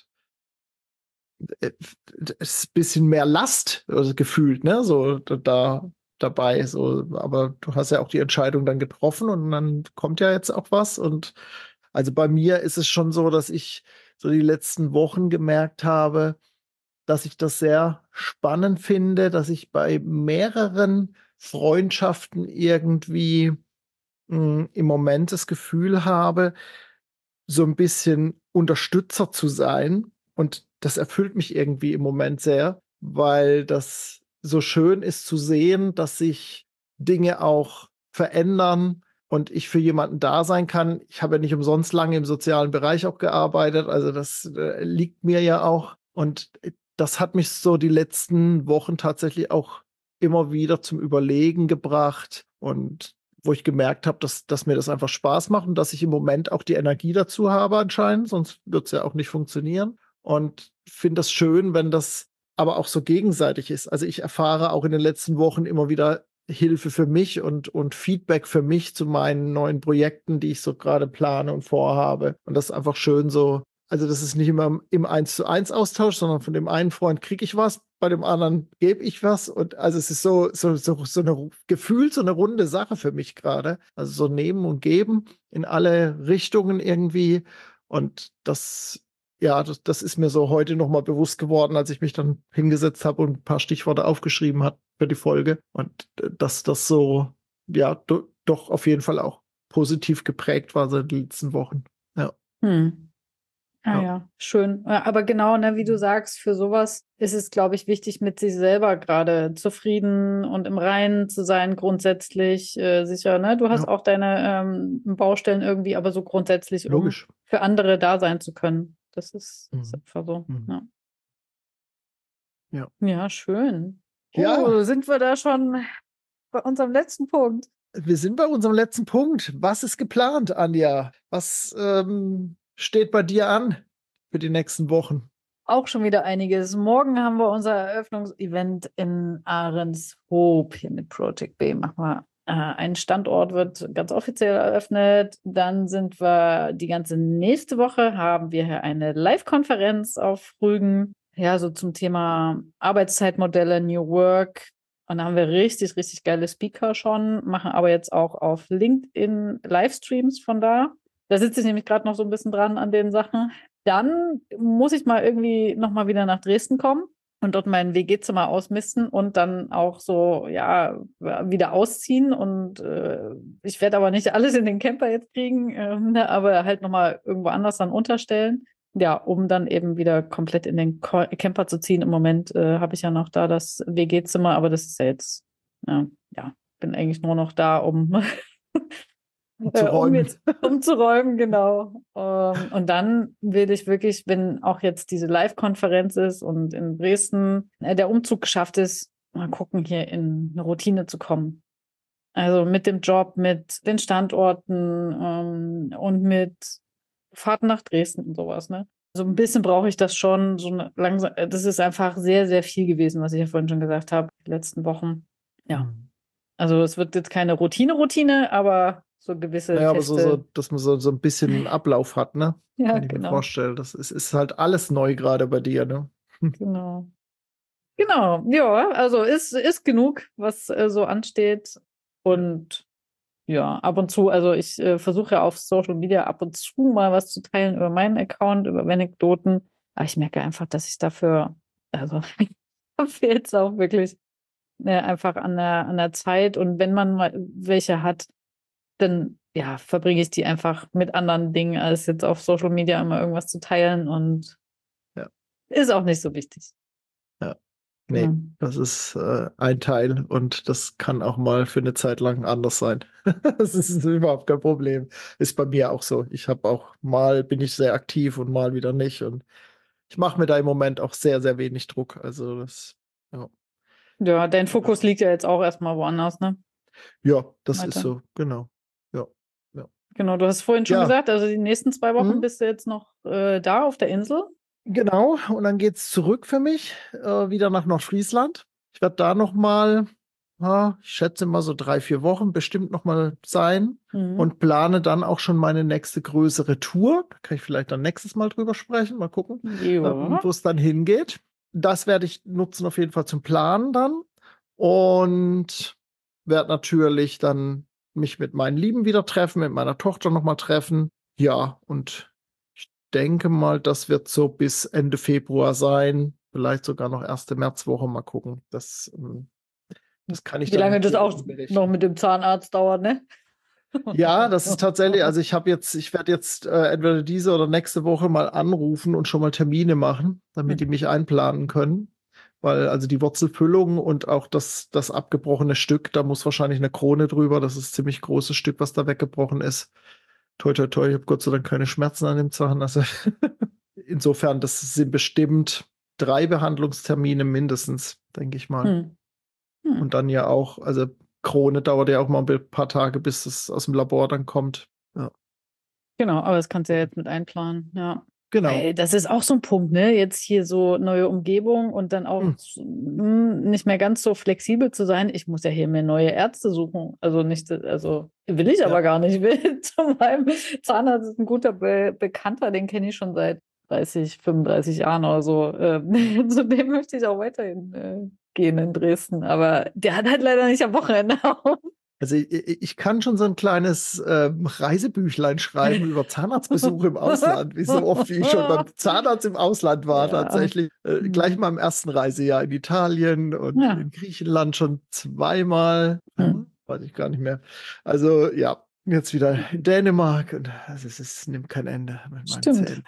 Es ist ein bisschen mehr Last, also gefühlt, ne, so da dabei, so, aber du hast ja auch die Entscheidung dann getroffen und dann kommt ja jetzt auch was und also bei mir ist es schon so, dass ich so die letzten Wochen gemerkt habe, dass ich das sehr spannend finde, dass ich bei mehreren Freundschaften irgendwie mh, im Moment das Gefühl habe, so ein bisschen Unterstützer zu sein. Und das erfüllt mich irgendwie im Moment sehr, weil das so schön ist zu sehen, dass sich Dinge auch verändern und ich für jemanden da sein kann. Ich habe ja nicht umsonst lange im sozialen Bereich auch gearbeitet, also das äh, liegt mir ja auch. Und das hat mich so die letzten Wochen tatsächlich auch immer wieder zum Überlegen gebracht und wo ich gemerkt habe, dass, dass mir das einfach Spaß macht und dass ich im Moment auch die Energie dazu habe anscheinend, sonst wird es ja auch nicht funktionieren. Und finde das schön, wenn das aber auch so gegenseitig ist. Also ich erfahre auch in den letzten Wochen immer wieder Hilfe für mich und, und Feedback für mich zu meinen neuen Projekten, die ich so gerade plane und vorhabe. Und das ist einfach schön so. Also das ist nicht immer im eins zu eins Austausch, sondern von dem einen Freund kriege ich was, bei dem anderen gebe ich was. Und also es ist so, so, so, so eine gefühlt so eine runde Sache für mich gerade. Also so nehmen und geben in alle Richtungen irgendwie. Und das, ja, das, das ist mir so heute nochmal bewusst geworden, als ich mich dann hingesetzt habe und ein paar Stichworte aufgeschrieben habe für die Folge. Und dass das so, ja, do, doch auf jeden Fall auch positiv geprägt war seit den letzten Wochen. Ja. Hm. Ah ja, schön. Ja, aber genau, ne, wie du sagst, für sowas ist es, glaube ich, wichtig, mit sich selber gerade zufrieden und im Reinen zu sein, grundsätzlich äh, sicher, ne? Du hast Ja. auch deine ähm, Baustellen irgendwie, aber so grundsätzlich, um Logisch. für andere da sein zu können. Das ist, ist Mhm. einfach so. Mhm. Ja. Ja. Ja, schön. Ja. Oh, sind wir da schon bei unserem letzten Punkt? Wir sind bei unserem letzten Punkt. Was ist geplant, Anja? Was ähm, steht bei dir an für die nächsten Wochen? Auch schon wieder einiges. Morgen haben wir unser Eröffnungsevent in Ahrenshoop hier mit Project B. Machen wir äh, ein Standort, wird ganz offiziell eröffnet. Dann sind wir die ganze nächste Woche, haben wir hier eine Live-Konferenz auf Rügen. Ja, so zum Thema Arbeitszeitmodelle, New Work. Und da haben wir richtig, richtig geile Speaker schon, machen aber jetzt auch auf LinkedIn Livestreams von da. Da sitze ich nämlich gerade noch so ein bisschen dran an den Sachen. Dann muss ich mal irgendwie nochmal wieder nach Dresden kommen und dort mein W G-Zimmer ausmisten und dann auch so, ja, wieder ausziehen. Und äh, ich werde aber nicht alles in den Camper jetzt kriegen, äh, aber halt nochmal irgendwo anders dann unterstellen. Ja, um dann eben wieder komplett in den Ko- Camper zu ziehen. Im Moment äh, habe ich ja noch da das W G-Zimmer, aber das ist ja jetzt, ja, ja, bin eigentlich nur noch da, um Um zu äh, um räumen. jetzt umzuräumen, genau. Ähm, und dann will ich wirklich, wenn auch jetzt diese Live-Konferenz ist und in Dresden äh, der Umzug geschafft ist, mal gucken, hier in eine Routine zu kommen. Also mit dem Job, mit den Standorten ähm, und mit Fahrten nach Dresden und sowas, ne? So ein bisschen brauche ich das schon, so eine langsam, das ist einfach sehr, sehr viel gewesen, was ich ja vorhin schon gesagt habe, die letzten Wochen. Ja. Mhm. Also es wird jetzt keine Routine-Routine, aber so gewisse Naja, aber so, so, feste. dass man so, so ein bisschen Ablauf hat, ne? Ja, Kann ich mir genau, vorstellen. Das ist, ist halt alles neu gerade bei dir, ne? genau. Genau, ja, also ist, ist genug, was äh, so ansteht. Und ja, ab und zu, also ich äh, versuche auf Social Media ab und zu mal was zu teilen über meinen Account, über Anekdoten. Aber ich merke einfach, dass ich dafür, also fehlt es auch wirklich äh, einfach an der, an der Zeit. Und wenn man mal welche hat, dann ja, verbringe ich die einfach mit anderen Dingen, als jetzt auf Social Media immer irgendwas zu teilen und Ja. ist auch nicht so wichtig. Ja. Nee, Genau. das ist äh, ein Teil und das kann auch mal für eine Zeit lang anders sein. Das ist überhaupt kein Problem. Ist bei mir auch so. Ich habe auch mal bin ich sehr aktiv und mal wieder nicht. Und ich mache mir da im Moment auch sehr, sehr wenig Druck. Also das, ja. Ja, dein Fokus liegt ja jetzt auch erstmal woanders, ne? Ja, das ist Weiter. so, genau. Ja, ja. Genau, du hast vorhin schon Ja, gesagt, also die nächsten zwei Wochen hm, bist du jetzt noch äh, da auf der Insel. genau. Und dann geht's zurück für mich, äh, wieder nach Nordfriesland. Ich werde da noch mal, ja, ich schätze mal so drei, vier Wochen bestimmt noch mal sein Mhm. und plane dann auch schon meine nächste größere Tour. Da kann ich vielleicht dann nächstes Mal drüber sprechen, mal gucken, ähm, Ja. wo es dann hingeht. Das werde ich nutzen auf jeden Fall zum Planen dann und werde natürlich dann mich mit meinen Lieben wieder treffen, mit meiner Tochter noch mal treffen. Ja, und ich denke mal, das wird so bis Ende Februar sein, vielleicht sogar noch erste Märzwoche, mal gucken. Das, ähm, das kann ich Wie dann lange im das auch Dialog berichten. noch mit dem Zahnarzt dauert, ne? Ja, das ist tatsächlich, also ich habe jetzt, ich werde jetzt äh, entweder diese oder nächste Woche mal anrufen und schon mal Termine machen, damit die Hm. mich einplanen können. Weil also die Wurzelfüllung und auch das, das abgebrochene Stück, da muss wahrscheinlich eine Krone drüber. Das ist ein ziemlich großes Stück, was da weggebrochen ist. Toi, toi, toi, ich habe Gott sei Dank keine Schmerzen an dem Zahn. Also insofern, das sind bestimmt drei Behandlungstermine mindestens, denke ich mal. Hm. Hm. Und dann ja auch, also Krone dauert ja auch mal ein paar Tage, bis es aus dem Labor dann kommt. Ja, Genau, aber das kannst du ja jetzt mit einplanen, ja. genau. Weil das ist auch so ein Punkt, ne? Jetzt hier so neue Umgebung und dann auch Hm. hm, nicht mehr ganz so flexibel zu sein. Ich muss ja hier mir neue Ärzte suchen. Also nicht, also will ich aber Ja. gar nicht. Ich will zu meinem Zahnarzt ist ein guter Be Bekannter, den kenne ich schon seit dreißig, fünfunddreißig Jahren oder so. Ähm, zu dem möchte ich auch weiterhin äh, gehen in Dresden. Aber der hat halt leider nicht am Wochenende auf. Also ich, ich kann schon so ein kleines ähm, Reisebüchlein schreiben über Zahnarztbesuche im Ausland, wie so oft wie ich schon beim Zahnarzt im Ausland war, Ja. tatsächlich. Äh, Hm. Gleich mal im ersten Reisejahr in Italien und Ja. in Griechenland schon zweimal. Hm. Weiß ich gar nicht mehr. Also ja, jetzt wieder in Dänemark und also es ist, nimmt kein Ende mit meinen Stimmt. Zähnen.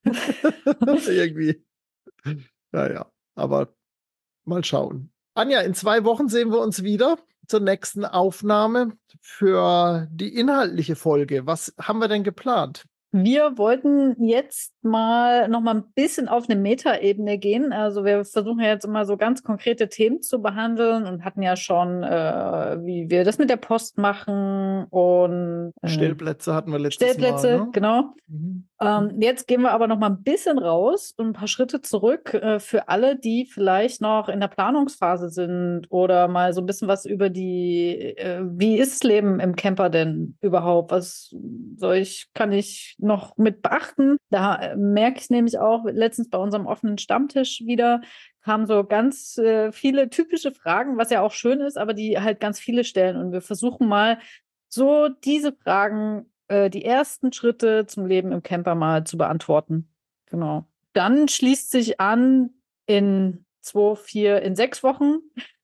Irgendwie. Naja, aber mal schauen. Anja, in zwei Wochen sehen wir uns wieder zur nächsten Aufnahme für die inhaltliche Folge. Was haben wir denn geplant? Wir wollten jetzt mal noch mal ein bisschen auf eine Metaebene gehen. Also wir versuchen ja jetzt immer so ganz konkrete Themen zu behandeln und hatten ja schon, äh, wie wir das mit der Post machen und äh, Stellplätze hatten wir letztes Stellplätze, Mal. Ne? Genau. Mhm. Ähm, jetzt gehen wir aber noch mal ein bisschen raus und ein paar Schritte zurück äh, für alle, die vielleicht noch in der Planungsphase sind oder mal so ein bisschen was über die, äh, wie ist das Leben im Camper denn überhaupt? Was soll ich, kann ich noch mit beachten? Da äh, merke ich nämlich auch letztens bei unserem offenen Stammtisch wieder, kamen so ganz äh, viele typische Fragen, was ja auch schön ist, aber die halt ganz viele stellen. Und wir versuchen mal so diese Fragen, die ersten Schritte zum Leben im Camper mal zu beantworten. Genau. Dann schließt sich an in zwei, vier, in sechs Wochen.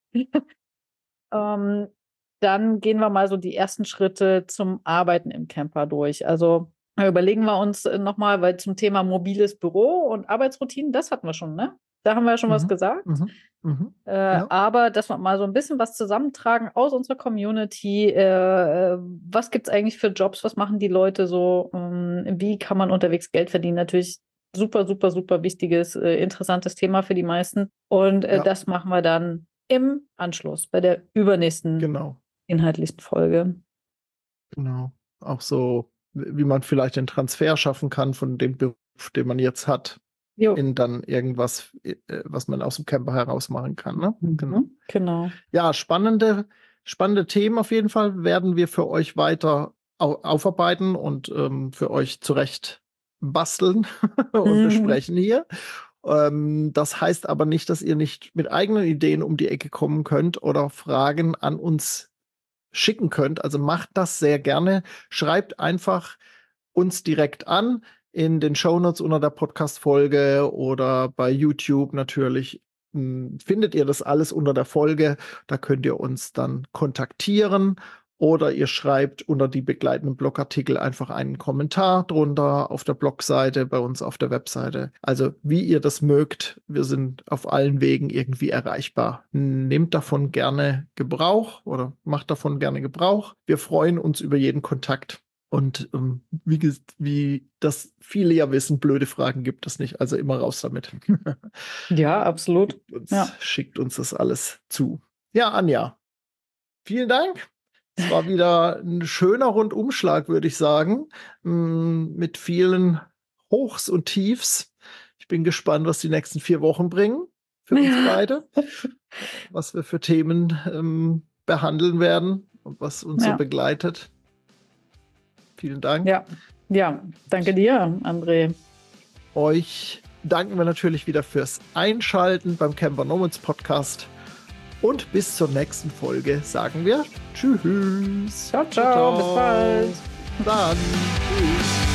ähm, dann gehen wir mal so die ersten Schritte zum Arbeiten im Camper durch. Also überlegen wir uns nochmal, weil zum Thema mobiles Büro und Arbeitsroutinen, das hatten wir schon, ne? Da haben wir ja schon mhm. was gesagt. Mhm. Mhm. Äh, ja. Aber dass wir mal so ein bisschen was zusammentragen aus unserer Community. Äh, was gibt es eigentlich für Jobs? Was machen die Leute so? Ähm, wie kann man unterwegs Geld verdienen? Natürlich super, super, super wichtiges, äh, interessantes Thema für die meisten. Und äh, ja. das machen wir dann im Anschluss bei der übernächsten genau. inhaltlichen Folge. Genau. Auch so, wie man vielleicht den Transfer schaffen kann von dem Beruf, den man jetzt hat. Jo. In dann irgendwas, was man aus dem Camper heraus machen kann. Ne? Mhm, genau. genau. Ja, spannende, spannende Themen auf jeden Fall werden wir für euch weiter au- aufarbeiten und ähm, für euch zurecht basteln und mhm. besprechen hier. Ähm, das heißt aber nicht, dass ihr nicht mit eigenen Ideen um die Ecke kommen könnt oder Fragen an uns schicken könnt. Also macht das sehr gerne. Schreibt einfach uns direkt an. In den Shownotes unter der Podcast-Folge oder bei YouTube natürlich findet ihr das alles unter der Folge. Da könnt ihr uns dann kontaktieren oder ihr schreibt unter die begleitenden Blogartikel einfach einen Kommentar drunter auf der Blogseite, bei uns auf der Webseite. Also wie ihr das mögt, wir sind auf allen Wegen irgendwie erreichbar. Nehmt davon gerne Gebrauch oder macht davon gerne Gebrauch. Wir freuen uns über jeden Kontakt. Und ähm, wie, wie das viele ja wissen, blöde Fragen gibt es nicht. Also immer raus damit. Ja, absolut. Schickt uns, ja. schickt uns das alles zu. Ja, Anja, vielen Dank. Es war wieder ein schöner Rundumschlag, würde ich sagen, mit vielen Hochs und Tiefs. Ich bin gespannt, was die nächsten vier Wochen bringen für uns ja. beide. Was wir für Themen ähm, behandeln werden und was uns ja. so begleitet. Vielen Dank. Ja, ja, danke dir, André. Euch danken wir natürlich wieder fürs Einschalten beim Camper Nomads Podcast. Und bis zur nächsten Folge sagen wir Tschüss. Ciao, ciao, ciao, ciao. Bis bald. Dann. Tschüss.